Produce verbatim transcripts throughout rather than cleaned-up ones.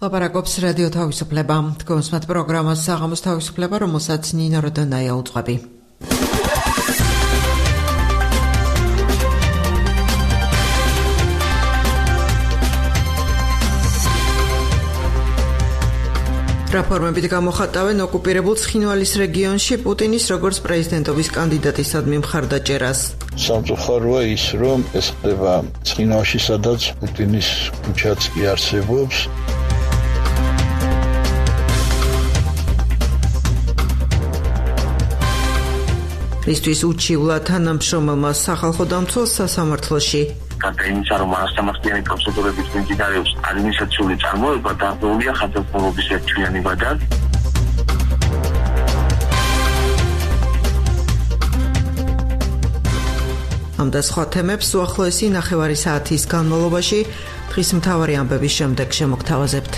ლაპარაკობს რადიო თავისუფლება. თქვენს მათ პროგრამას საღამოს თავისუფლება, რომელსაც ნინო როდონაია უძღვები. რეფორმებით გამოხატავენ ოკუპირებულ ცხინვალის რეგიონში პუტინის როგორც პრეზიდენტობის კანდიდატისადმი მხარდაჭერას. სამწუხაროა ის, რომ ეს ხდება ცხინვალში, სადაც პუტინის ქუჩაც კი არსებობს. მისთვის უჩივლა თანამშრომელმა სახალხო დამცველს სასამართლოში. Განაცხადა, რომ არასამართლიანი პროცედურების მიმდინარეობს ადმინისტრაციული წარმოება დარღვეულია ხალხმოობის ერთთვიანი ვადად. ამ და სხვა თემებს უახლოესი ნახევარი საათის განმავლობაში დღის მთავარი ამბების შემდეგ შემოგთავაზებთ.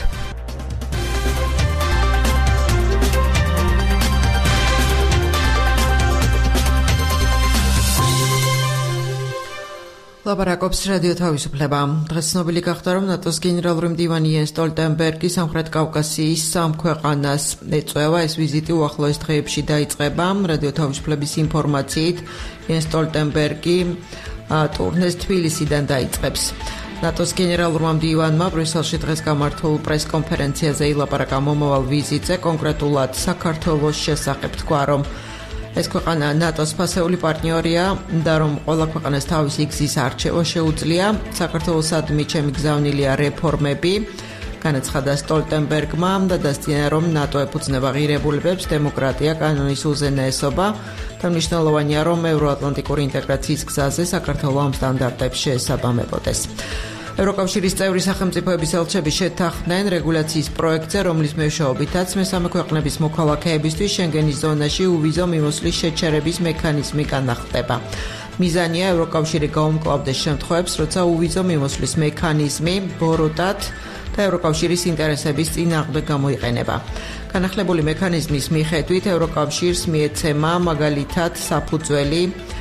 ლაპარაკობს რადიო თავისუფლება. დღეს ცნობილი გახდა, რომ ნატოს გენერალური მდივანი იენს სტოლტენბერგი სამხრეთ კავკასიის სამ ქვეყანას ეწევა. ეს ვიზიტი უახლოეს დღეებში დაიწყება. რადიო თავისუფლების ინფორმაციით იენს სტოლტენბერგი ტურნეს თბილისიდან დაიწყებს. ნატოს გენერალურმა მდივანმა ბრიუსელში დღეს გამართულ პრესკონფერენციაზე ილაპარაკა მომავალ ვიზიტზე, კონკრეტულად საქართველოს შესახებ თქვა, რომ ეს ქვეყანა ნატოს ფასეული პარტნიორია და რომ ყველა ქვეყანას თავისი გზის არჩევა შეუძლია. საქართველოსადმი ჩემი გზავნილია რეფორმები, განაცხადა სტოლტენბერგმა და დასძინა, რომ ნატო ეფუძნება ღირებულებებს, დემოკრატია, კანონის უზენაესობა და მნიშვნელოვანია, რომ ევროატლანტიკური ინტეგრაციის გზაზე საქართველო ამ სტანდარტებს შეესაბამებოდეს. ევროკავშირის წევრი სახელმწიფოების ელჩები შეთანხმდნენ რეგულაციის პროექტზე, რომლის მეშვეობითაც მესამე ქვეყნების მოქალაქეებისთვის შენგენის ზონაში უვიზო მიმოსვლის შეჩერების მექანიზმი განახდება. მიზანია ევროკავშირი გაუმკლავდეს შემთხვევებს, როცა უვიზო მიმოსვლის მექანიზმი ბოროტად და ევროკავშირის ინტერესების წინააღმდეგ გამოიყენება. განახლებული მექანიზმის მიხედვით ევროკავშირს მიეცემა მაგალითად საფუძველი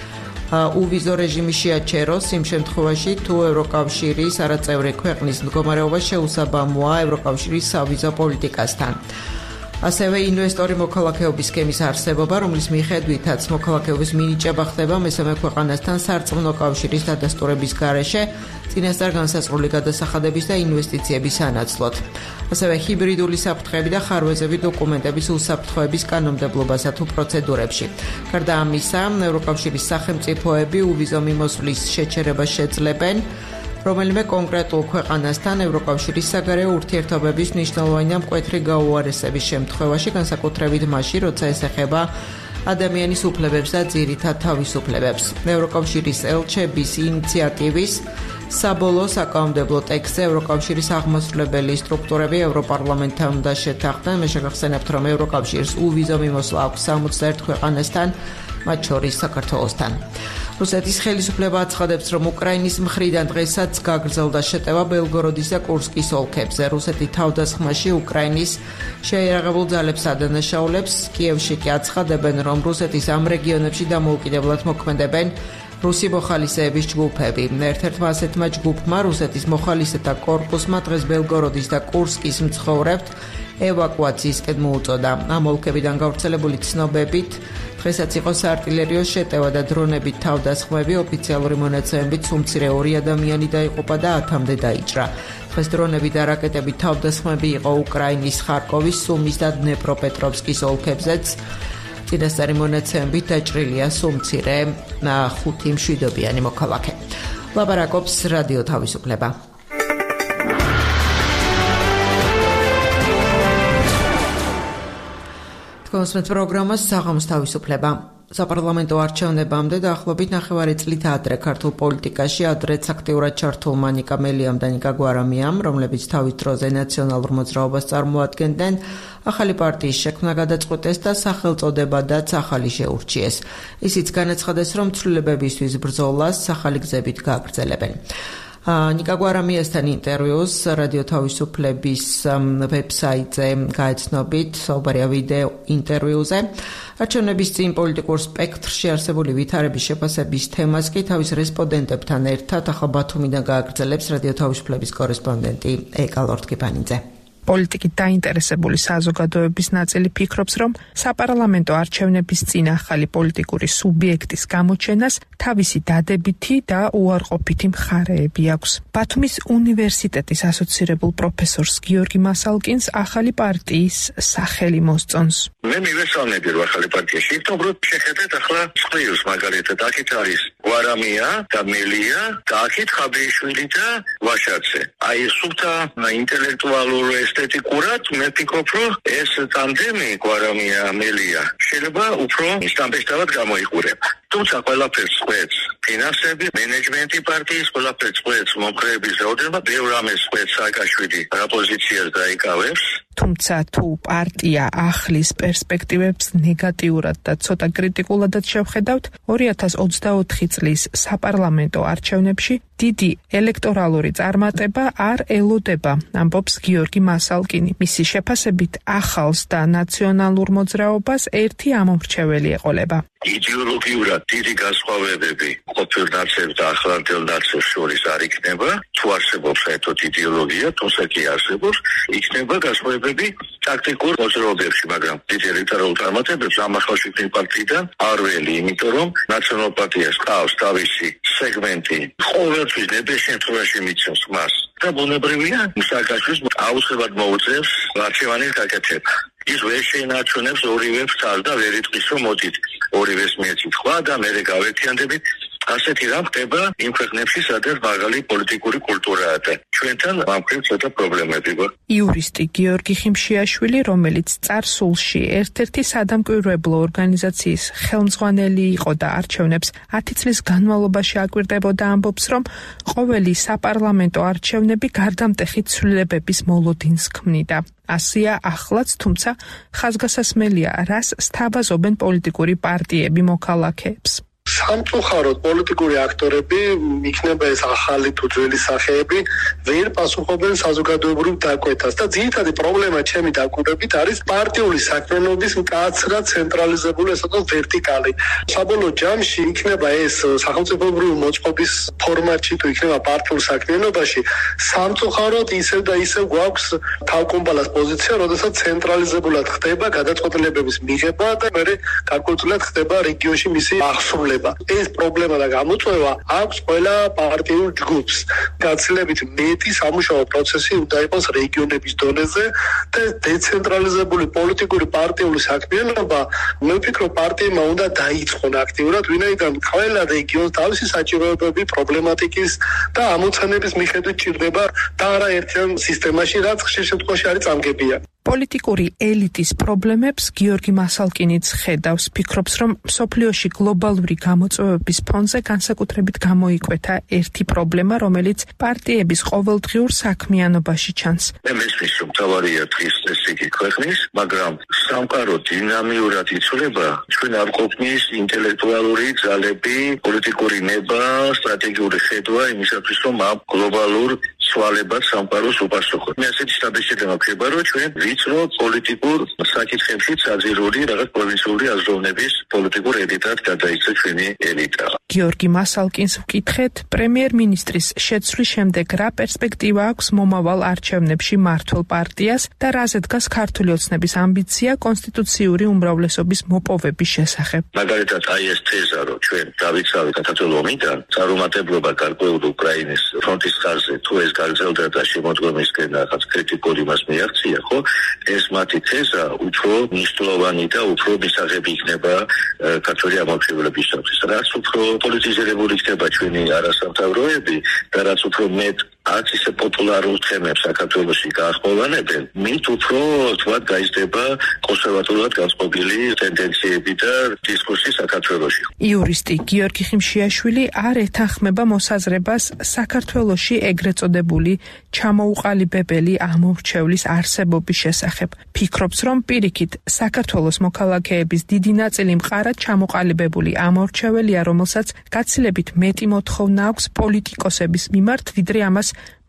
უვიზო რეჟიმი შეაჩეროს იმ შემთხვევაში, თუ ევროკავშირის არაწევრი ქვეყნის მდგომარეობა შეუსაბამოა ევროკავშირის სავიზო პოლიტიკასთან. ასევე ინვესტორი მოქალაქეობის სქემის არსებობა, რომლის მიხედვითაც მოქალაქეობის მინიჭება ხდება მესამე ქვეყანასთან სარწმუნო კავშირის დადასტურების გარეშე, წინასწარ განსაზღვრული გადასახადების და ინვესტიციების ანაცვლოდ. ასევე ჰიბრიდული საფრთხეები და ხარვეზები დოკუმენტების უსაფრთხოების კანონმდებლობასა თუ პროცედურებში. გარდა ამისა, ევროკავშირის სახელმწიფოები უვიზო მიმოსვლის შეჩერებას შეძლებენ რომელიმე კონკრეტულ ქვეყანასთან ევროკავშირის საგარეო ურთიერთობების მნიშვნელოვანი და მკვეთრი გაუარესების შემთხვევაში, განსაკუთრებით მაშინ, როცა ეს ეხება ადამიანის უფლებებს და ძირითად თავისუფლებებს. ევროკავშირის ელჩების ინიციატივის საბოლოო საკანონმდებლო ტექსტზე ევროკავშირის აღმასრულებელი სტრუქტურები ევროპარლამენტთან უნდა შეთანხმდნენ. მე შეგახსენებთ, რომ ევროკავშირს უვიზო მიმოსვლა აქვს სამოცდაერთ ქვეყანასთან, მათ შორის საქართველოსთან. რუსეთის ხელისუფლება აცხადებს, რომ უკრაინის მხრიდან დღესაც გაგრძელდა შეტევა ბელგოროდის და კურსკის ოლქებზე. რუსეთი თავდასხმაში უკრაინის შეიარაღებულ ძალებს ადანაშაულებს. კიევში კი აცხადებენ, რომ რუსეთის ამ რეგიონებში დამოუკიდებლად მოქმედებენ რუსი მოხალისეების ჯგუფები. ერთ-ერთმა ასეთმა ჯგუფმა რუსეთის მოხალისეთა კორპუსმა დღეს ბელგოროდის და კურსკის მცხოვრებთ ევაკუაციისკენ მოუწოდა. ამ ოლქებიდან გავრცელებული ცნობებით დღესაც იყო საარტილერიო შეტევა და დრონებით თავდასხმები, ოფიციალური მონაცემებით სულ ორი ადამიანი დაიღუპა და ათამდე დაიჭრა. დღეს დრონები და რაკეტებით თავდასხმები იყო უკრაინის ხარკოვის, სუმის და დნეპროპეტროვსკის ოლქებზეც. წინასწარი მონაცემებით დაჭრილია სულ ხუთი მშვიდობიანი მოქალაქე. ლაპარაკობს რადიო თავისუფლება. თქვენს პროგრამას საღამოს თავისუფლება. საპარლამენტო არჩევნებამდე დაახლოებით ნახევარი წლით ადრე ქართულ პოლიტიკაში ადრეც აქტიურად ჩართულმა ნიკა მელიამ და ნიკა გვარამიამ, რომლებიც თავის დროზე ნაციონალურ მოძრაობას წარმოადგენდნენ, ახალი პარტიის შექმნა გადაწყვეტეს და სახელწოდებადაც ახალი შეურჩიეს. ისიც განაცხადეს, რომ ცვლილებებისთვის ბრძოლას ახალი გზებით გააგრძელებენ. ნიკა გვარამიასთან ინტერვიუს რადიო თავისუფლების ვებსაიტზე გაეცნობით, საუბარია ვიდეო ინტერვიუზე. არჩევნების წინ პოლიტიკურ სპექტრში არსებული ვითარების შეფასების თემას კი თავის რესპონდენტებთან ერთად ახალ ბათუმიდან გააგრძელებს რადიო თავისუფლების კორესპონდენტი ეკა ლორთგიფანიძე. პოლიტიკით დაინტერესებული საზოგადოების ნაწილი ფიქრობს, რომ საპარლამენტო არჩევნების წინ ახალი პოლიტიკური სუბიექტის გამოჩენას თავისი დადებითი და უარყოფითი მხარეები აქვს. ბათუმის უნივერსიტეტის ასოცირებულ პროფესორს გიორგი მასალკინს ახალი პარტიის სახელი მოსწონს. მე მივესალმები რომ ახალი პარტიაში უბრალოდ შეხედეთ ახლა წყვილს მაგალითად აქეთ არის გვარამია და მელია და აქეთ ხაბეიშვილი და ვაშაძე. აი სუფთა ინტელექტუალურ ესთეტიკურად მე ვფიქრობ რომ ეს ტანდემი გვარამია მელია შეიძლება უფრო სტამბეშტავად გამოიყურება. თუმცა ყველაფერს ყვეთს ფინანსები, მენეჯმენტი პარტიის, ყველაფერს ყვეთს მომხრეების რაოდენობა, ბევრ რამეს ყვეთს სააკაშვილი რა პოზიციას დაიკავებს. თუმცა თუ პარტია ახლის პერსპექტივებს ნეგატიურად და ცოტა კრიტიკულადაც შევხედავთ, ორი ათას ოცდაოთხი წლის საპარლამენტო არჩევნებში დიდი ელექტორალური წარმატება არ ელოდება, ამბობს გიორგი მასალკინი. მისი შეფასებით ახალს და ნაციონალურ მოძრაობას ერთი ამომრჩეველი ეყოლება. იდეოლოგიურად დიდი განსხვავებები ყოფილ ნაცებს და ახლანდელ ნაცებს შორის არ იქნება, თუ არსებობს საერთოდ იდეოლოგია, თუმცა კი არსებობს, იქნება განსხვავებები ტაქტიკურ მოძრაობებში, მაგრამ დიდი ელექტორალურ წარმატებებს ამ ახალშობილი პარტიიდან არ ველი, იმიტომ რომ ნაციონალურ პარტიას ყავს თავისი სეგმენტი, ყოველთვის ნებისმიერ შემთხვევაში მიცემს მას და ბუნებრივია სააკაშვილს აუცილებლად მოუწევს არჩევანის გაკეთება. ის ვერ შეინარჩუნებს ორივე ფრთას და ვერ იტყვის რომ მოდით ორივეს მიეცით ხვა და მერე გავერთიანდებით. ასეთი რამ ხდება იმ ქვეყნებში, სადაც მაღალი პოლიტიკური კულტურაა და ჩვენთან ამ მხრივ ცოტა პრობლემები გვაქვს. იურისტი გიორგი ხიმშიაშვილი, რომელიც წარსულში ერთ-ერთი სადამკვირვებლო ორგანიზაციის ხელმძღვანელი იყო და არჩევნებს ათი წლის განმავლობაში აკვირდებოდა, ამბობს, რომ ყოველი საპარლამენტო არჩევნები გარდამტეხი ცვლილებების მოლოდინს ქმნიდა. ასია ახლაც, თუმცა ხაზგასასმელია, რას სთავაზობენ პოლიტიკური პარტიები მოქალაქეებს. სამწუხაროდ პოლიტიკური აქტორები, იქნება ეს ახალი თუ ძველი სახეები, ვერ პასუხობენ საზოგადოებრივ დაკვეთას და ძირითადი პრობლემა ჩემი დაკვირვებით არის პარტიული საქმიანობის მკაცრად ცენტრალიზებული ესა თუ ვერტიკალი. საბოლოო ჯამში იქნება ეს სახელმწიფოებრივი მოწყობის ფორმატში თუ იქნება პარტიულ საქმიანობაში, სამწუხაროდ ისევ და ისევ გვაქვს თავკომბალას პოზიცია, როდესაც ცენტრალიზებულად ხდება გადაწყვეტილებების მიღება და მერე გარკვეულწილად ხდება რეგიონში მისი აღსრულება. ეს პრობლემა და გამოწვევა აქვს ყველა პარტიულ ჯგუფს. გაცილებით მეტი სამუშაო პროცესი უნდა იყოს რეგიონების დონეზე და დეცენტრალიზებული პოლიტიკური პარტიული საქმიანობა, მე ვფიქრობ, პარტიებმა უნდა დაიწყონ აქტიურად, ვინაიდან ყველა რეგიონს თავისი საჭიროებები, პრობლემატიკის და ამოცანების მიხედვით ჭირდება და არა ერთიან სისტემაში, რაც ხშირ შემთხვევაში არის წამგებია. პოლიტიკური ელიტის პრობლემებს გიორგი მასალკინიც ხედავს, ფიქრობს, რომ მსოფლიოში გლობალური გამოწვევების ფონზე განსაკუთრებით გამოიკვეთა ერთი პრობლემა, რომელიც პარტიების ყოველდღიურ საქმიანობაში ჩანს. მე მესმის, რომ თავარია დღის ეს იგი ქვეყნის, მაგრამ სამყარო დინამიურად იცვლება, ჩვენ არ გვყოფნის ინტელექტუალური ძალები, პოლიტიკური ნება, სტრატეგიული ხედვა იმისათვის, რომ ამ გლობალურ სვალებად სამყაროს უპასუხოთ. მე ასეთი სტაბილიზება ვქება, რომ ჩვენ ვიწრო პოლიტიკურ საკითხებში საძირული რაღაც პროვინციული აზროვნების პოლიტიკურ ელიტად გადაიქცა ჩვენი ელიტა. გიორგი მასალკინს ვკითხეთ, პრემიერ-მინისტრის შეცვლის შემდეგ რა პერსპექტივა აქვს მომავალ არჩევნებში მართლ პარტიას და რაზე დგას ქართული ოცნების ამბიცია კონსტიტუციური უმრავლესობის მოპოვების შესახებ. მაგალითად, აი ეს თეზა, რომ ჩვენ დავიცავით საქართველოს ომიდან, წარუმატებლობა გარკვეულ უკრაინის ფრონტის ხაზზე თუ ეს გაგრძელდა და შემოდგომისკენ რაღაც კრიტიკული მას მიაღწია, ხო? ეს მათი თეზა უფრო მნიშვნელოვანი და უფრო მისაღები იქნება ქართული ამომრჩეველებისთვის. რაც უფრო პოლიტიზირებული იქნება ჩვენი არასამთავროები და რაც უფრო მეტ არც ისე პოპულარულ თემებს საქართველოში გაახმოვანებენ, მით უფრო თქვათ გაიზრდება კონსერვატულად განწყობილი ტენდენციები და დისკურსი საქართველოში. იურისტი გიორგი ხიმშიაშვილი არ ეთანხმება მოსაზრებას საქართველოში ეგრეთ წოდებული ჩამოუყალიბებელი ამომრჩევლის არსებობის შესახებ. ფიქრობს, რომ პირიქით საქართველოს მოქალაქეების დიდი ნაწილი მყარად ჩამოყალიბებული ამომრჩეველია, რომელსაც გაცილებით მეტი მოთხოვნა აქვს პოლიტიკოსების მიმართ, ვიდრე ამას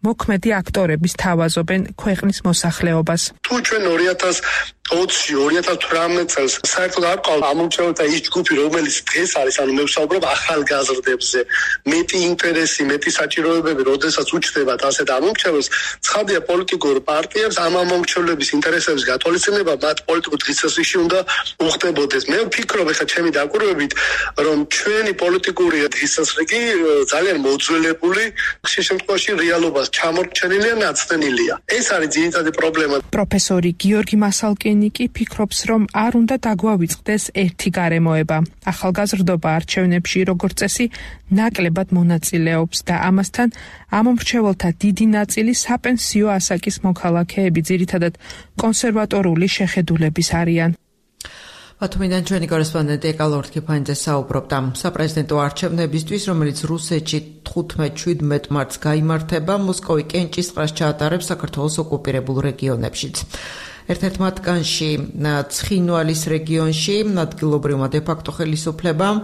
მოქმედი აქტორების თავაზობენ ქვეყნის მოსახლეობას. თუ ჩვენ ორი ათას ოცი ორი ათას თვრამეტ წელს საერთოდ არ ყავთ ამომრჩეველთა ის ჯგუფი, რომელიც დღეს არის, ანუ მე ვსაუბრობ ახალგაზრდებზე, მეტი ინტერესი, მეტი საჭიროებები, როდესაც უჩნდებათ ასეთ ამომრჩეველს, ცხადია პოლიტიკურ პარტიებს ამ ამომრჩევლების ინტერესების გათვალისწინება მათ პოლიტიკურ დღესასწაულში უნდა უხდებოდეს. მე ვფიქრობ, ეხლა ჩემი დაკვირვებით, რომ ჩვენი პოლიტიკური დღესასწაული ძალიან მოძველებული, ხშირ შემთხვევაში რეალობას ჩამორჩენილია, ნაცდენილია. ეს არის ძირითადი პრობლემა. პროფესორი გიორგი მასალკინი კი ფიქრობს, რომ არ უნდა დაგვავიწყდეს ერთი გარემოება. ახალგაზრდობა არჩევნებში როგორც წესი ნაკლებად მონაწილეობს და ამასთან ამომრჩეველთა დიდი ნაწილი საპენსიო ასაკის მოქალაქეები, ძირითადად კონსერვატორული შეხედულების არიან. ბათუმიდან ჩვენი კორესპონდენტი ეკალორთ კიფანიძე საუბრობდა საპრეზიდენტო არჩევნებისთვის, რომელიც რუსეთში თხუთმეტ შვიდმეტ მარტს გაიმართება, მოსკოვი კენჭისყრას ჩაატარებს საქართველოს ოკუპირებულ რეგიონებშიც. ერთ-ერთ მათგანში ცხინვალის რეგიონში ადგილობრივმა დე-ფაქტო ხელისუფლებამ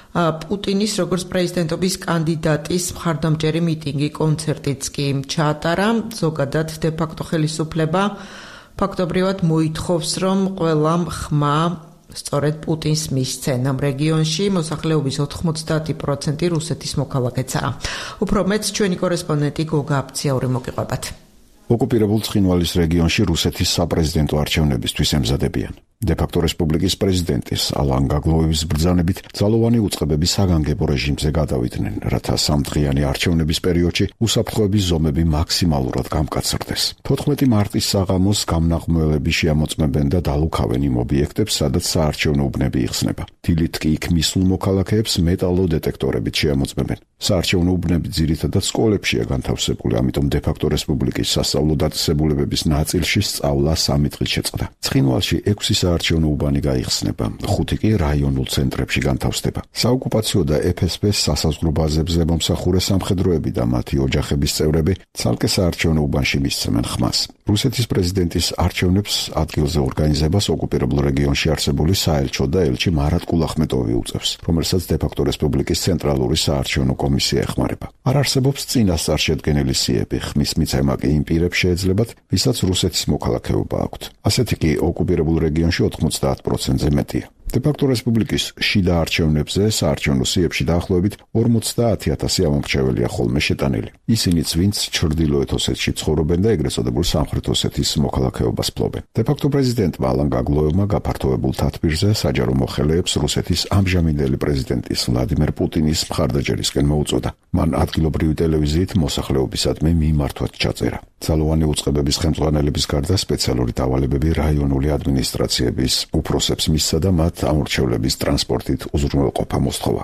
პუტინის როგორც პრეზიდენტობის კანდიდატის მხარდამჭერი მიტინგი, კონცერტიც კი ჩაატარა. ზოგადად დე-ფაქტო ხელისუფლება ფაქტობრივად მოითხოვს, რომ ყველა ხმა სწორედ პუტინს მისცენ. ამ რეგიონში მოსახლეობის ოთხმოცდაათი პროცენტი რუსეთის მოქალაქეცაა. უფრო მეც ჩვენი კორესპონდენტი გოგა აფციაური მოგიყვებათ. ოკუპირებულ ცხინვალის რეგიონში რუსეთის საპრეზიდენტო არჩევნებისთვის ემზადებიან. დე-ფაქტო რესპუბლიკის პრეზიდენტის ალან გაგლოევის ბრძანებით ძალოვანი უწყებები საგანგებო რეჟიმზე გადავიდნენ, რათა სამდღიანი არჩევნების პერიოდში უსაფრთხოების ზომები მაქსიმალურად გამკაცრდეს. თოთხმეტი მარტის საღამოს გამნაღმველები შეამოწმებენ და დალუქავენ იმ ობიექტებს, სადაც საარჩევნო უბნები იხსნება. დილით კი იქ მისულ მოქალაქეებს მეტალოდეტექტორებით შეამოწმებენ. საარჩევნო უბნები ძირითადად სკოლებშია განთავსებული, ამიტომ დე-ფაქტო რესპუბლიკის სასწავლო დაწესებულებების ნაწილში სწავლა სამი დღით შეწყდა. ცხინვალში ექვსი საარჩევნო უბანი გაიხსნება, ხუთი კი რაიონულ ცენტრებში განთავსდება. საოკუპაციო და ეფ ეს პე სასაზღვრო ბაზებზე მომსახურე სამხედროები და მათი ოჯახების წევრები ცალკე საარჩევნო უბანში მისცემენ ხმას. რუსეთის პრეზიდენტის არჩევნებს ადგილზე ორგანიზებას ოკუპირებულ რეგიონში არსებული საელჩო და ელჩი მარატ კულახმეტოვი უწევს, რომელსაც დე-ფაქტო რესპუბლიკის ცენტრალური საარჩევნო კომისია ეხმარება. არ არსებობს წინასწარშედგენილი სიები, ხმის მიცემა კი იმ პირებს შეეძლებათ, ვისაც რუსეთის მოქალაქეობა აქვთ. ასეთი კი ოკუპირებულ რეგიონში ოთხმოცდაათ პროცენტზე მეტია. დე-ფაქტო რესპუბლიკის შიდა არჩევნებზე საარჩევნო სიებში დაახლოებით ორმოცდაათი ათასი ამომრჩეველია ხოლმე შეტანილი. ისინიც, ვინც ჩრდილოეთ ოსეთში ცხოვრობენ და ეგრეთ წოდებულ სამხრეთ ოსეთის მოქალაქეობას ფლობენ. დე-ფაქტო პრეზიდენტმა ალან გაგლოევმა გაფართოებულ თათბირზე საჯარო მოხელეებს რუსეთის ამჟამინდელი პრეზიდენტის ვლადიმერ პუტინის მხარდაჭერისკენ მოუწოდა. მან ადგილობრივი ტელევიზიით მოსახლეობისადმი მიმართვაც ჩაწერა. ძალოვანი უწყებების ხელმძღვანელების გარდა სპეციალური დავალებები რაიონული ადმინისტრაციების უფროსებს მისცა და მათ ამორჩევლების ტრანსპორტით უზრუნველყოფა მოსთხოვა.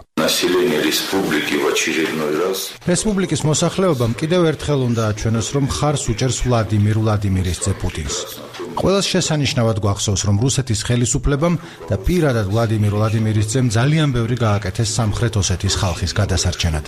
რესპუბლიკის მოსახლეობამ კიდევ ერთხელ უნდა აჩვენოს, რომ მხარს უჭერს ვლადიმირ ვლადიმირისძე პუტინს. ყველას შესანიშნავად გვახსოვს, რომ რუსეთის ხელისუფლებამ და პირადად ვლადიმირ ვლადიმირისძემ ძალიან ბევრი გააკეთეს სამხრეთ ოსეთის ხალხის გადასარჩენად.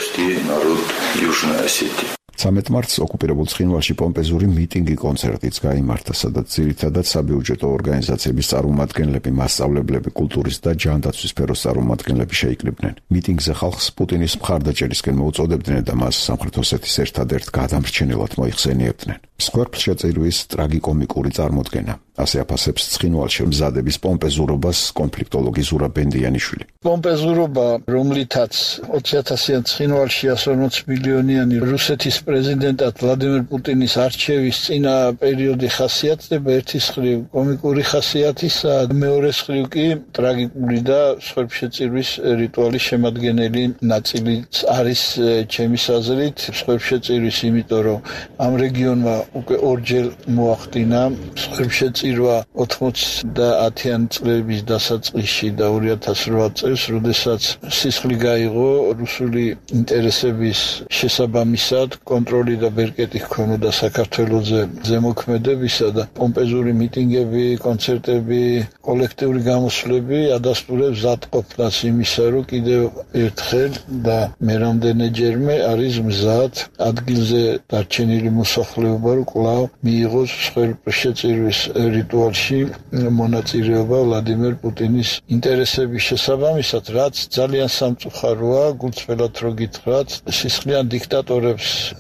ცამეტ მარტს ოკუპირებულ ცხინვალში პომპეზური მიტინგი კონცერტიც გაიმართა, სადაც ძირითადად საბიუჯეტო ორგანიზაციების წარმომადგენლები, მასწავლებლები, კულტურის და ჯანდაცვის სფეროს წარმომადგენლები შეიკრიბნენ. მიტინგზე ხალხს პუტინის მხარდაჭერისკენ მოუწოდებდნენ და მას სამხრეთ ოსეთის ერთადერთ გადამრჩენელად მოიხსენიებდნენ. მსხვერპლშეწირვის ტრაგიკომიკური წარმოდგენა. ასე აფასებს ცხინვალში მზადების პომპეზურობას კონფლიქტოლოგი ზურაბ ბენდიანიშვილი. პომპეზურობა, რომლითაც ოცი ათასიან ცხინვალში ასი ორმოც მილიონიანი რუსეთის პრეზიდენტად ვლადიმერ პუტინის არჩევის წინა პერიოდი ხასიათდება, ერთი მხრივ კომიკური ხასიათისა, მეორე მხრივ კი ტრაგიკული და მსხვერპლშეწირვის რიტუალის შემადგენელი ნაწილიც არის ჩემის აზრით. მსხვერპლშეწირვის, იმიტომ რომ ამ რეგიონმა უკვე ორჯერ მოახდინა მსხვერპლშეწირვა ოთხმოცდაათიან წლების დასაწყისში და ორი ათას რვა წელს, როდესაც სისხლი გაიღო რუსული ინტერესების შესაბამისად, კონტროლი და ბერკეტი ჰქონოდა საქართველოზე ზემოქმედებისა და პომპეზური მიტინგები, კონცერტები, კოლექტიური გამოსვლები ადასტურებს მზადყოფნას იმისა, რომ კიდევ ერთხელ და მერამდენეჯერმე არის მზად ადგილზე დარჩენილი მოსახლეობა, რომ კვლავ მიიღოს მსხვერპლშეწირვის რიტუალში მონაწილეობა ვლადიმერ პუტინის ინტერესების შესაბამისად, რაც ძალიან სამწუხაროა, გულწრფელად რო გითხრათ, სისხლიან დიქტატორებს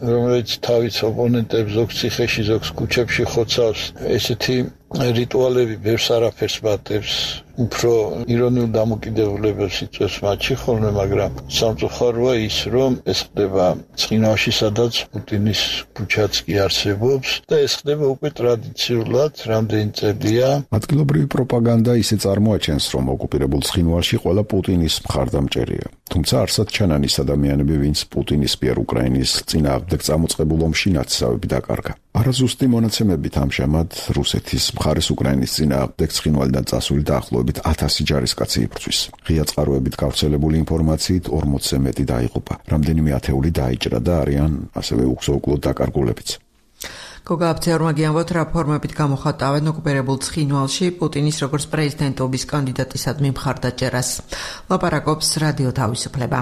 რომელიც თავის ოპონენტებს ზოგ ციხეში, ზოგ ქუჩებში ხოცავს, ესეთი რიტუალები ბევრს არაფერს მატებს, უფრო ირონიულ დამოკიდებულებას იწვევს მათში ხოლმე, მაგრამ სამწუხაროა ის, რომ ეს ხდება ცხინვალში, სადაც პუტინის ქუჩაც კი არსებობს და ეს ხდება უკვე ტრადიციულად რამდენი წელია. ადგილობრივი პროპაგანდა ისე წარმოაჩენს, რომ ოკუპირებულ ცხინვალში ყველა პუტინის მხარდამჭერია. თუმცა არსად ჩანან ის ადამიანები, ვინც პუტინის მიერ უკრაინის წინააღმდეგ წამოწყებულ ომში ნაცისავები დაკარგა. არაზუსტი მონაცემებით ამჟამად რუსეთის მხარეს უკრაინის წინააღმდეგ ცხინვალიდან წასული დაახლოებით ათასი ჯარისკაცი იბრძვის. ღია წყაროებით გავრცელებული ინფორმაციით ორმოცზე მეტი დაიღუპა. რამდენიმე ათეული დაიჭრა და არიან ასევე უგზო-უკლოდ დაკარგულებიც. გოგა აბცეურმა გიამბობთ, რა ფორმებით გამოხატავენ ოკუპირებულ ცხინვალში პუტინის როგორც პრეზიდენტობის კანდიდატისადმი მხარდაჭერას. ლაპარაკობს რადიო თავისუფლება.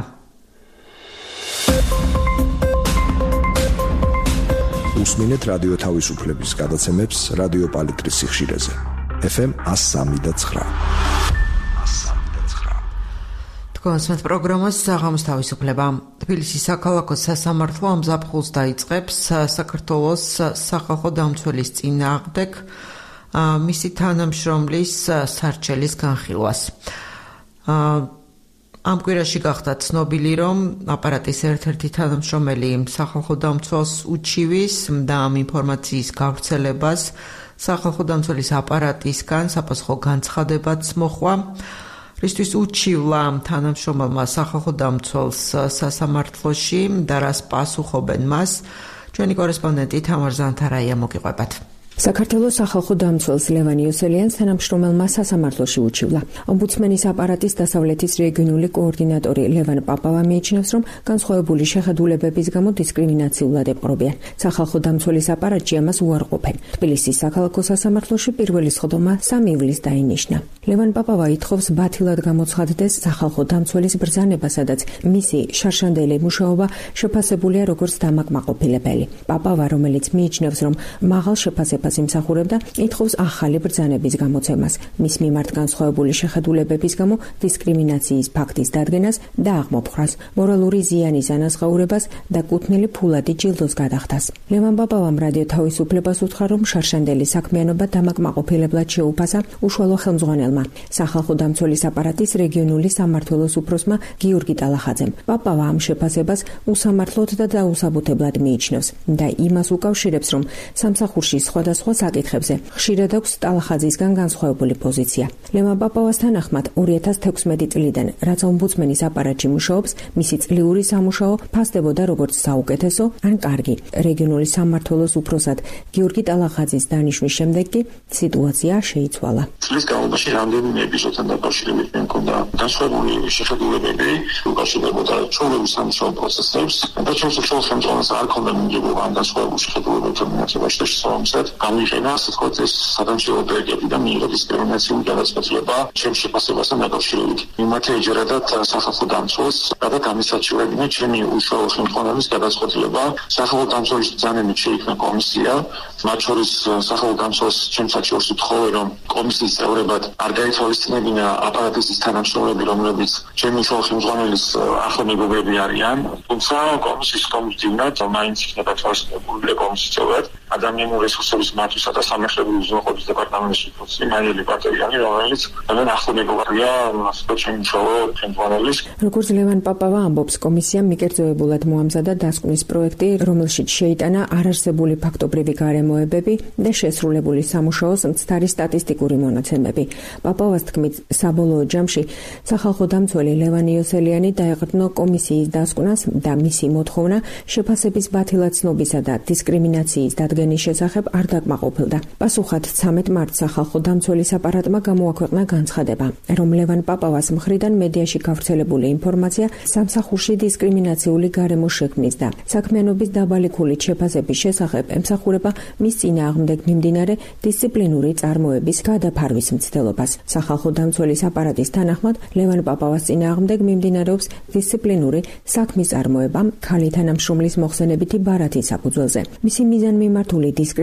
უსმინეთ რადიო თავისუფლების გადაცემებს რადიო პალიტრის სიხშირეზე. ეფ ემ one oh three point nine. თქვენს პროგრამას საღამოს თავისუფლება. თბილისის საქალაქო სასამართლო ამ ზაფხულს დაიწყებს საქართველოს სახალხო დამცველის წინააღმდეგ მისი თანამშრომლის სარჩელის განხილვას. ამ კვირაში გახდა ცნობილი, რომ აპარატის ერთ-ერთი თანამშრომელი სახალხო დამცველს უჩივის და ამ ინფორმაციის გავრცელებას სახალხო დამცველის აპარატისგან საფასხო განცხადებაც მოხვა. რისთვის უჩივლა თანამშრომელმა სახალხო დამცველს სასამართლოში და რას პასუხობენ მას, ჩვენი კორესპონდენტი თამარ ზანთარაია მოგიყვებათ. საქართველოს სახალხო დამცველს ლევან იოსელიანს თანამშრომელმა სასამართლოში უჩივლა. ომბუდსმენის აპარატის დასავლეთის რეგიონული კოორდინატორი ლევან პაპავა მიიჩნევს, რომ განსხვავებული შეხედულებების გამო დისკრიმინაციულად ეპყრობიან. სახალხო დამცველის აპარატში ამას უარყოფენ. თბილისის საქალაქო სასამართლოში პირველი სხდომა სამი ივლისს დაინიშნა. ლევან პაპავა ითხოვს ბათილად გამოცხადდეს სახალხო დამცველის ბრძანება, სადაც მისი შარშანდელი მუშაობა შეფასებულია როგორც დამაკმაყოფილებელი. პაპავა, რომელიც მიიჩნევს, რომ მაღალ შეფასებას იმსახურებდა, ითხოვს ახალი ბრძანების გამოცემას, მის მიმართ განსხვავებული შეხედულებების გამო დისკრიმინაციის ფაქტის დადგენას და აღმოფხვრას, მორალური ზიანის ანაზღაურებას და კუთვნილი ფულადი ჯილდოს გადახდას. ლევან პაპავამ რადიო თავისუფლებას უთხრა, რომ შარშანდელი საქმიანობა დამაკმაყოფილებლად შეუფასა უშუალო ხელმძღვანელმა, სახალხო დამცველის აპარატის რეგიონული სამმართველოს უფროსმა გიორგი ტალახაძემ. პაპავა ამ შეფასებას უსამართლოდ და დაუსაბუთებლად მიიჩნევს და იმას უკავშირებს, რომ სამსახურში სხვადასხვა სხვა საკითხებზე ხშირად აქვს ტალახაძისგან განსხვავებული პოზიცია. ლევან პაპავას თანახმად ორი ათას თექვსმეტი წლიდან, რაც ომბუდსმენის აპარატში მუშაობს, მისი წლიური სამუშაო ფასდებოდა როგორც საუკეთესო ან კარგი. რეგიონული სამმართველოს უფროსად გიორგი ტალახაძის დანიშვნის შემდეგ კი სიტუაცია შეიცვალა. წლის განმავლობაში რამდენიმე ეპიზოდთან დაკავშირებით მე მქონდა განსხვავებული შეხედულებები, უკავშირდებოდა ჩვეულებრივ სამუშაო პროცესებს და ჩვენს უშუალო ხელმძღვანელს არ ჰქონდა მინდორობა ან განსხვავებული შეხედულებებთან მიმართებაში და შესაბამისად გამიღება ასე ვთქვათ ეს სადამშრომლო პროექტები და მიიღო დისკრიმინაციული გადაწყვეტილება ჩემს შეფასებასთან დაკავშირებით. მიმართა ეჯერადათ სახალხო დამცველს, რათა გამისაჩივრებინა ჩემი უშუალო ხელმძღვანელის გადაწყვეტილება. სახალხო დამცველის ბრძანებით შეიქმნა კომისია, მათ შორის სახალხო დამცველს ჩემს საჩივრს უთხოვე, რომ კომისიის წევრებად არ გაითვალისწინებინა აპარატის თანამშრომლები, რომლებიც ჩემი უშუალო ხელმძღვანელის ახლო მეგობრები არიან. თუმცა კომისიის კომიტეტად მაინც იქნება თვალისწინებული კომისიის წევრად ადამიანური რესურსების მართვისა და სამართლებრივი უზრუნველყოფის დეპარტამენტის უფროსი მაიელი პატრიანი, რომელიც ძალიან ახლო მეგობრია ასე ჩემი უშუალო ხელმძღვანელის. როგორც ლევან პაპავა ამბობს, კომისიამ მიკერძოებულად მოამზადა დასკვნის პროექტი, რომელშიც შეიტანა არარსებული ფაქტობრივი გარემოებები და შესრულებული სამუშაოს მცდარი სტატისტიკური მონაცემები. პაპავას თქმით, საბოლოო ჯამში სახალხო დამცველი ლევან იოსელიანი დაეყრდნო კომისიის დასკვნას და მისი მოთხოვნა შეფასების ბათილად ცნობისა და დისკრიმინაციის დადგენის შესახებ არ დაკმაყოფილდა. პასუხად ცამეტ მარტს სახალხო დამცველის აპარატმა გამოაქვეყნა განცხადება, რომ ლევან პაპავას მხრიდან მედიაში გავრცელებული ინფორმაცია სამსახურში დისკრიმინაციული გარემო შექმნის და საქმიანობის დაბალი ქულით შეფასების შესახებ ემსახურება მის წინააღმდეგ მიმდინარე დისციპლინური წარმოების გადაფარვის მცდელობას. სახალხო დამცველის აპარატის თანახმად, ლევან პაპავას წინააღმდეგ მიმდინარეობს დისციპლინური საქმის წარმოება ქალი თანამშრომლის მოხსენებითი ბარათის საფუძველზე. მისი მიზანმიმართული დისკრედიტაცია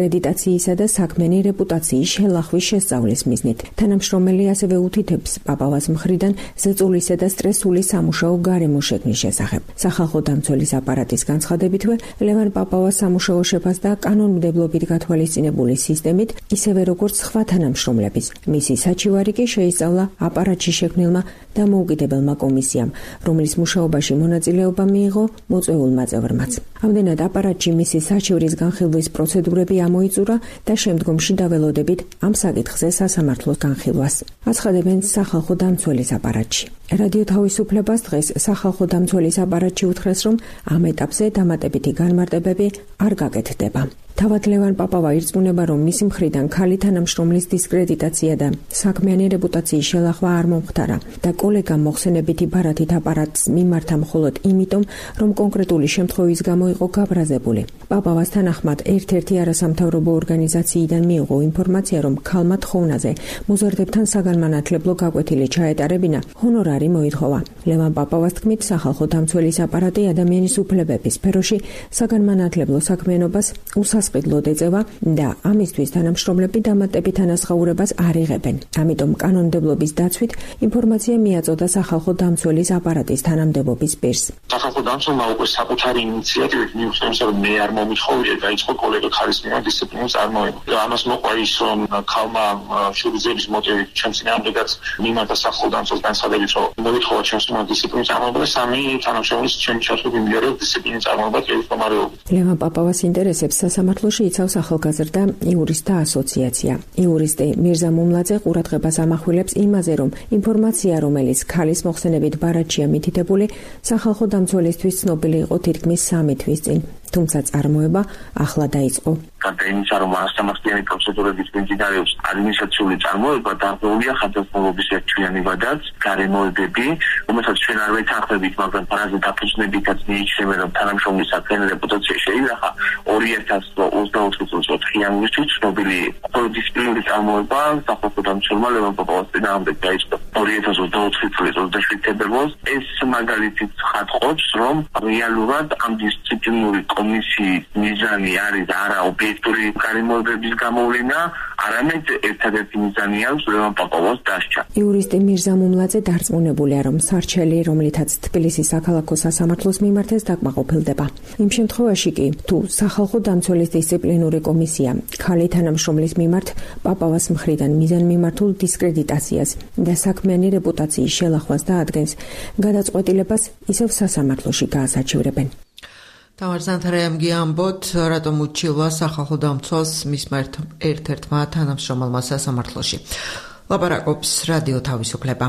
რეგულაციისა და საქმიანი რეპუტაციის შელახვის შესწავლის მიზნით. თანამშრომელი ასევე უთითებს პაპავას მხრიდან ზეწოლისა და სტრესული სამუშაო გარემო შექმნის შესახებ. სახალხო დამცველის აპარატის განცხადებითვე, ლევან პაპავას სამუშაო შეფასდა კანონმდებლობით გათვალისწინებული სისტემით, ისევე როგორც სხვა თანამშრომლების. მისი საჩივარი კი შეისწავლა აპარატში შექმნილმა დამოუკიდებელმა კომისიამ, რომლის მუშაობაში მონაწილეობა მიიღო მოწვეულმა წევრმაც. ამდენად აპარატში მისი საჩივრის განხილვის პროცედურები ამოიწურა და შემდგომში დაველოდებით ამ საკითხზე სასამართლოს განხილვას. აცხადებენ სახალხო დამცველის აპარატში. რადიო თავისუფლებას დღეს სახალხო დამცველის აპარატში უთხრეს, რომ ამ ეტაპზე დამატებითი განმარტებები არ გაკეთდება. თავად ლევან პაპავა ირწმუნება, რომ მისი მხრიდან ქალი თანამშრომლის დისკრედიტაცია და საქმიანი რეპუტაციის შელახვა არ მომხდარა და კოლეგამ მოხსენებითი ბარათით აპარატს მიმართა მხოლოდ იმიტომ, რომ კონკრეტული შემთხვევის გამო იყო გაბრაზებული. პაპავას თანახმად ერთ-ერთი არასამთავრობო ორგანიზაციიდან მიიღო ინფორმაცია, რომ ქალმა თხოვნაზე მოზარდებთან საგანმანათლებლო გაკვეთილი ჩაეტარებინა, ჰონორარი მოითხოვა. ლევან პაპავას თქმით, სახალხო დამცველის აპარატი ადამიანის უფლებების სფეროში საგანმანათლებლო საქმიანობას უსასყიდლოდ ეწევა და ამისთვის თანამშრომლები დამატებით ანაზღაურებას არ იღებენ. ამიტომ კანონმდებლობის დაცვით ინფორმაცია მიაწოდა სახალხო დამცველის აპარატის თანამდებობის პირს. სახალხო დამცველმა უკვე საკუთარი ინიციატივით მიუხედავად რომ მე არ მომითხოვია, დაიწყო კოლეგა ქალის მიმართ დისციპლინის წარმოება. და ამას მოყვა ის, რომ ქალმა შურიზების მოტივით ჩემს წინააღმდეგაც მიმართა სახალხო დამცველს განცხადებით, რომ მოითხოვა ჩემს მიმართ დისციპლინის წარმოება და სამი თანამშრომლის ჩემი ჩართული მიმდინარეობს დისციპლინის წარმოება კევის მდგომარეობით. ლევან პაპავას ინტერესებს სასამართლოში იცავს ახალგაზრდა იურისტთა ასოციაცია. იურისტი მირზა მუმლაძე ყურადღებას ამახვილებს იმაზე, რომ ინფორმაცია, რომელიც ქალის მოხსენებით ბარათშია მითითებული, სახალხო დამცველისთვის ცნობილი იყო თითქმის სამი თვის წინ. თუმცა წარმოება ახლა დაიწყო. გარდა იმისა, რომ ასამართლიანი პროცედურების მიმდინარეობს ადმინისტრაციული წარმოება, დარღვეულია ხელმძღვანელობის ერთთვიანი ვადაც, გარემოებები, რომელსაც ჩვენ არ ვეთანხმებით, მაგრამ ფარაზე დაფუძნებითაც მიიჩნევა, რომ თანამშრომლის საქმიანი რეპუტაცია შეინახა ორი ათას ოცდაოთხი წელს ოთხი იანვრისთვის ცნობილი დისციპლინური წარმოება სახალხო დამცველმა ლევან პაპავას წინააღმდეგ დაიწყო ორი ათას ოცდაოთხი წლის ოცდაშვიდი თებერვალს. ეს მაგალითით ხატყობს, რომ რეალურად ამ დისციპლინური კომისიის მიზანი არის არა ობიექტური გარემოებების გამოვლინა, არამედ ერთადერთი მიზანი აქვს ლევან პაპავას დასჯა. იურისტი მირზა მუმლაძე დარწმუნებულია, რომ სარჩელი, რომლითაც თბილისის საქალაქო სასამართლოს მიმართეს, დაკმაყოფილდება. იმ შემთხვევაში კი, თუ სახალხო დამცველის დისციპლინური კომისია ქალი თანამშრომლის მიმართ პაპავას მხრიდან მიზანმიმართულ დისკრედიტაციას და საქმიანი რეპუტაციის შელახვას დაადგენს, გადაწყვეტილებას ისევ სასამართლოში გაასაჩივრებენ. თამარ ზანთარაიამ გიამბოთ, რატომ უჩილა სახალხო დამცველს მისმა ერთ-ერთმა თანამშრომელმა სასამართლოში. ლაპარაკობს რადიო თავისუფლება.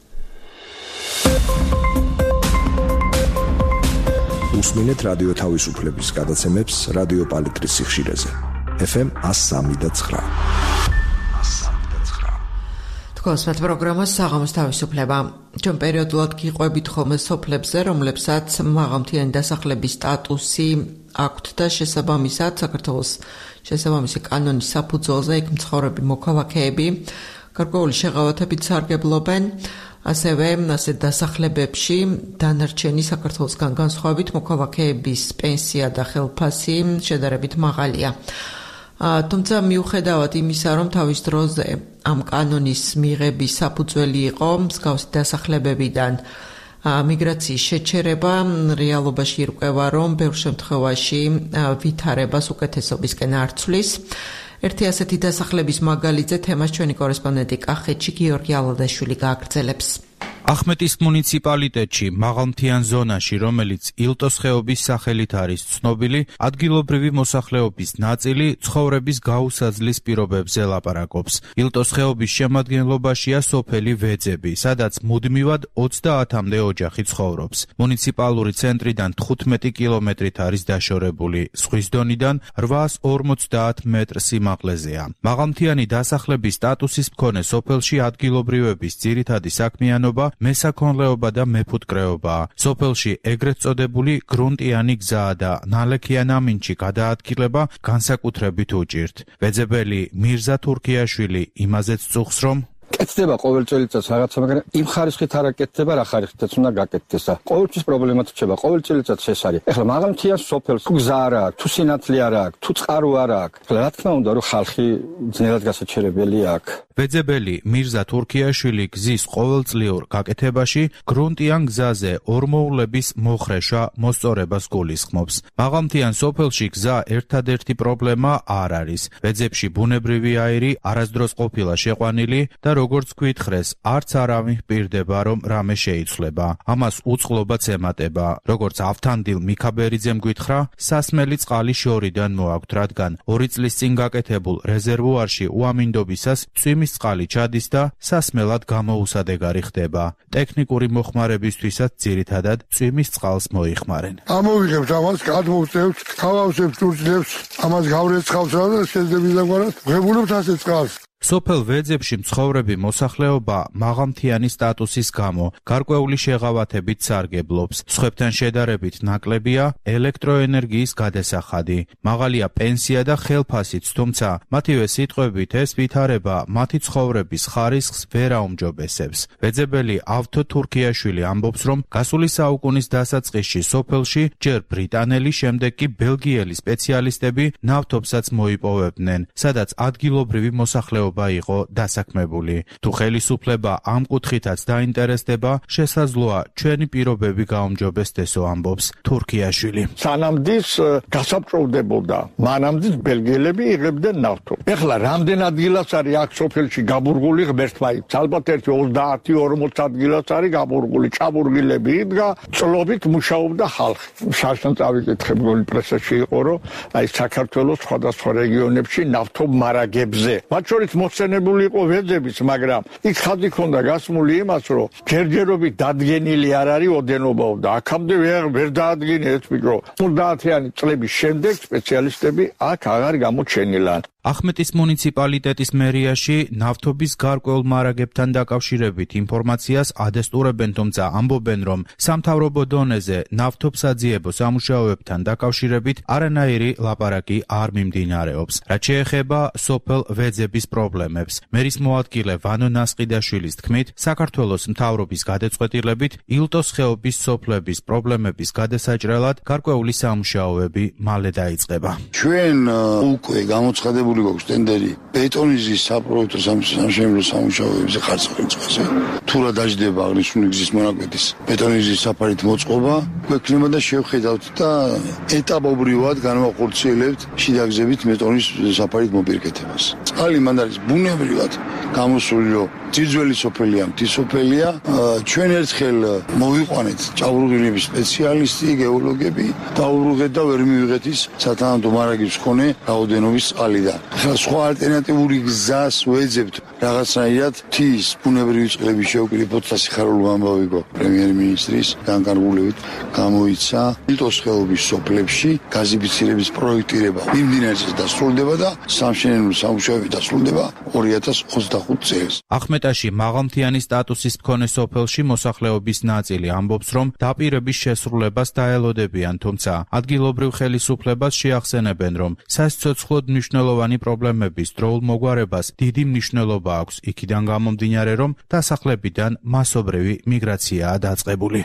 უსმინეთ რადიო თავისუფლების გადაცემებს რადიო პალიტრის სიხშირეზე. ეფ ემ one oh three point nine. გასმათ პროგრამას საღამოს თავისუფლება. ჩვენ პერიოდულად გიყვებით ხოლმე სოფლებზე, რომლებსაც მაღალმთიანი დასახლების სტატუსი აქვთ და შესაბამისად საქართველოს შესაბამისი კანონის საფუძველზე იქ მცხოვრები მოქალაქეები გარკვეული შეღავათებით სარგებლობენ. ასევე ასეთ დასახლებებში დანარჩენი საქართველოსგან განსხვავებით მოქალაქეების პენსია და ხელფასი შედარებით მაღალია. თუმცა მიუხედავად იმისა, რომ თავის დროზე ამ კანონის მიღების საფუძველი იყო მსგავსი დასახლებებიდან მიგრაციის შეჩერება, რეალობაში ირკვევა, რომ ბევრ შემთხვევაში ვითარებას უკეთესობისკენ არ ცვლის. ერთი ასეთი დასახლების მაგალითზე თემას ჩვენი კორესპონდენტი კახეთში გიორგი ალადაშვილი გააგრძელებს. ახმეტის მუნიციპალიტეტში, მაღალმთიან ზონაში, რომელიც ილტოს ხეობის სახელით არის ცნობილი, ადგილობრივი მოსახლეობის ნაწილი ცხოვრების გაუსაძლის პირობებზე ლაპარაკობს. ილტოს ხეობის შემადგენლობაშია სოფელი ვეძები, სადაც მუდმივად ოცდაათამდე ოჯახი ცხოვრობს. მუნიციპალური ცენტრიდან თხუთმეტი კილომეტრით არის დაშორებული, ზღვის დონიდან რვაას ორმოცდაათ მეტრ სიმაღლეზეა. მაღალმთიანი დასახლების სტატუსის მქონე სოფელში ადგილობრივების ძირითადი საქმიანობა მესაქონლეობა და მეფუტკრეობაა. სოფელში ეგრეთ წოდებული გრუნტიანი გზაა და ნალექიან ამინჩი გადაადგილება განსაკუთრებით უჭირთ. ვეძებელი მირზა თურქიაშვილი იმაზეც წუხს, რომ კეთდება ყოველ წელიწადს რაღაცა, მაგრამ იმ ხარისხით არ აკეთდება, რა ხარისხითაც უნდა გაკეთდეს და ყოველთვის პრობლემა რჩება. ყოველ წელიწადს ეს არის. ეხლა მაღალმთიან სოფელს თუ გზა არ აქვს, თუ სინათლე არ აქვს, თუ წყარო არ აქვს. ეხლა რა თქმა უნდა, რომ ხალხი ძნელად გასაჩერებელი აქვს. ვეძებელი მირზა თურქიაშვილი გზის ყოველწლიურ გაკეთებაში გრუნტიან გზაზე ორმოულების მოხრეშვა მოსწორებას გულისხმობს. მაღალმთიან სოფელში გზა ერთადერთი პრობლემა არ არის. ვეძებში ბუნებრივი აირი არასდროს ყოფილა შეყვანილი და როგორც გვითხრეს, არც არავინ ჰპირდება, რომ რამე შეიცვლება. ამას უწყლობაც ემატება. როგორც ავთანდილ მიქაბერიძემ გვითხრა, სასმელი წყალი შორიდან მოაქვთ, რადგან ორი წლის წინ გაკეთებულ რეზერვუარში უამინდობისას წვიმის წყალი ჩადის და სასმელად გამოუსადეგარი ხდება. ტექნიკური მოხმარებისთვისაც ძირითადად წვიმის წყალს მოიხმარენ. ამოვიღებთ ამას, გადმოვწევთ, გავავსებთ ჭურჭლებს, ამას გავრეცხავთ და შეძლებთ დაგვარად. ღებულებთ ასე წყალს. სოფელ ვეძებში მცხოვრები მოსახლეობა მაღალმთიანი სტატუსის გამო გარკვეული შეღავათებით სარგებლობს. სხვებთან შედარებით ნაკლებია ელექტროენერგიის გადასახადი. მაღალია პენსია და ხელფასიც, თუმცა მათივე სიტყვებით ეს ვითარება მათი ცხოვრების ხარისხს ვერ აუმჯობესებს. ვეძებელი ავთო თურქიაშვილი ამბობს, რომ გასული საუკუნის დასაწყისში სოფელში ჯერ ბრიტანელი, შემდეგ კი ბელგიელი სპეციალისტები ნავთობსაც მოიპოვებდნენ, სადაც ადგილობრივი მოსახლეობა იყო დასაქმებული. თუ ხელისუფლება ამ კუთხითაც დაინტერესდება, შესაძლოა ჩვენი პირობები გაუმჯობესდესო, ამბობს თურქიაშვილი. სანამდის გასაპროვდებოდა, მანამდე ბელგიელები იღებდნენ ნავთობს. ეხლა რამდენ ადგილას არის აქ სოფელში გაბურგული ღმერთმა იცის. ალბათ ერთი ოცდაათი ორმოც ადგილას არის გაბურგული, ჭაბურგილები იდგა, წლობით მუშაობდა ხალხი. შარშან წავიკითხებ, გული პრესაში იყო, რომ აი საქართველოს სხვადასხვა რეგიონებში ნავთობ მარაგებზე. მათ შორის მოსცენებული იყო ვეძებიც, მაგრამ იქ ხაზი ჰქონდა გასმული იმას, რომ ჯერჯერობით დადგენილი არ არის ოდენობაო და აქამდე ვერ დაადგინეს, მიკრო ოცდაათიანი წლების შემდეგ სპეციალისტები აქ აღარ გამოჩენილან. ახმეტის მუნიციპალიტეტის მერიაში ნავთობის გარკვეულ მარაგებთან დაკავშირებით ინფორმაციას ადესტურებენ, თუმცა ამბობენ, რომ სამთავრობო დონეზე ნავთობსაძიებო სამუშაოებთან დაკავშირებით არანაირი ლაპარაკი არ მიმდინარეობს. რაც შეეხება სოფელ ვეძების პრობლემებს, მერის მოადგილე ვანო ნასყიდაშვილის თქმით, საქართველოს მთავრობის გადაწყვეტილებით ილტოს ხეობის სოფლების პრობლემების გადასაჭრელად გარკვეული სამუშაოები მალე დაიწყება. ჩვენ უკვე გამოცხადებული გვაქვს ტენდერი ბეტონიზის საპროექტო სამშენებლო სამუშაოებზე ხარწყლებზე. თუ რა დაждდება აღნიშნული გზის მონაკვეთის ბეტონიზის საფარით მოწყობა, გვექნება და შევხედავთ და ეტაპობრივად განვახორციელებთ შიდაგზებით ბეტონის საფარით მოპირკეთებას. წყალი მანდ არის ბუნებრივად გამოსული, რომ ძირძველი სოფელია, მთისოფელია. ჩვენ ერთხელ მოვიყვანეთ ჭაბურღილების სპეციალისტი, გეოლოგები, დაუბრუნეთ და ვერ მივიღეთ ის სათანადო მარაგის მქონე რაოდენობის წყალი და ახლა სხვა ალტერნატიული გზას ვეძებთ რაღაცნაირად თის ბუნებრივი წყლების შევკრიფოთ და სიხარულო ამბავი გო პრემიერ-მინისტრის განკარგულებით გამოიცა ილტოს ხეობის სოფლებში გაზიფიცირების პროექტირება მიმდინარეზე დასრულდება და სამშენებლო სამუშაოები დასრულდება ორი ათას ოცდახუთი წელს. ახმეტაში მაღალმთიანი სტატუსის მქონე სოფელში მოსახლეობის ნაწილი ამბობს, რომ დაპირების შესრულებას დაელოდებიან, თუმცა ადგილობრივ ხელისუფლებას შეახსენებენ, რომ სასიცოცხლოდ მნიშვნელოვანი პრობლემების დროულ მოგვარებას დიდი მნიშვნელობა აქვს, იქიდან გამომდინარე, რომ დასახლებიდან მასობრივი მიგრაციაა დაწყებული.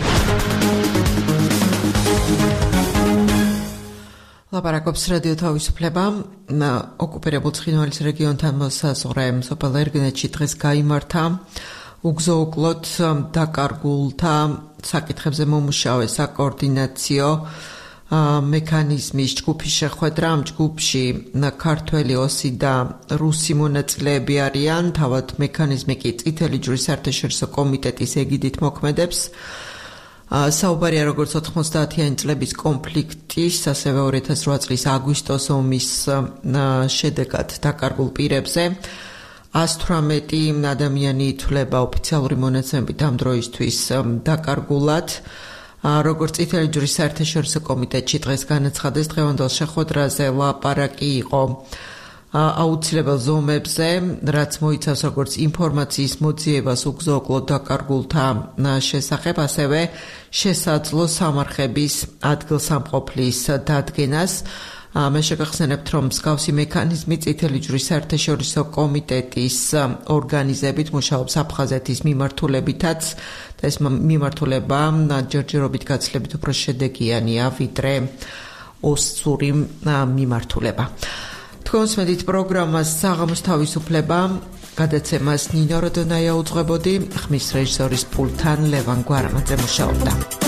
ლაპარაკობს რადიო თავისუფლება. ოკუპირებულ ცხინვალის რეგიონთან მოსაზღვრე სოფელ ერგნეთში დღეს გაიმართა უგზო-უკლოდ დაკარგულთა საკითხებზე მომუშავე საკოორდინაციო მექანიზმის ჯგუფის შეხვედრა. ამ ჯგუფში ქართველი ოსი და რუსი მონაწილეები არიან, თავად მექანიზმი კი წითელი ჯვრის საერთაშორისო კომიტეტის ეგიდით მოქმედებს. საუბარია როგორც ოთხმოცდაათიანი წლების კონფლიქტის, ასევე ორი ათას რვა წლის აგვისტოს ომის შედეგად დაკარგულ პირებზე. ას თვრამეტი ადამიანი ითვლება ოფიციალური მონაცემებით ამ დროისთვის დაკარგულად. როგორც წითელი ჯვრის საერთაშორისო კომიტეტში დღეს განაცხადეს, დღევანდელ შეხვედრაზე ლაპარაკი იყო აუცილებელ ზომებზე, რაც მოიცავს როგორც ინფორმაციის მოძიებას უგზო-უკლოდ დაკარგულთა შესახებ, ასევე შესაძლო სამარხების ადგილსამყოფლის დადგენას. მე შეგახსენებთ, რომ მსგავსი მექანიზმი წითელი ჯვრის საერთაშორისო კომიტეტის ორგანიზებით მუშაობს აფხაზეთის მიმართულებითაც და ეს მიმართულება ჯერჯერობით გაცილებით უფრო შედეგიანია ვიდრე ოსური მიმართულება. თქვენს მედით პროგრამას საღამოს თავისუფლება გადაცემას ნინო როდონაია უძღვებოდი, ხმის რეჟისორის პულტთან ლევან გვარამაძე მუშაობდა.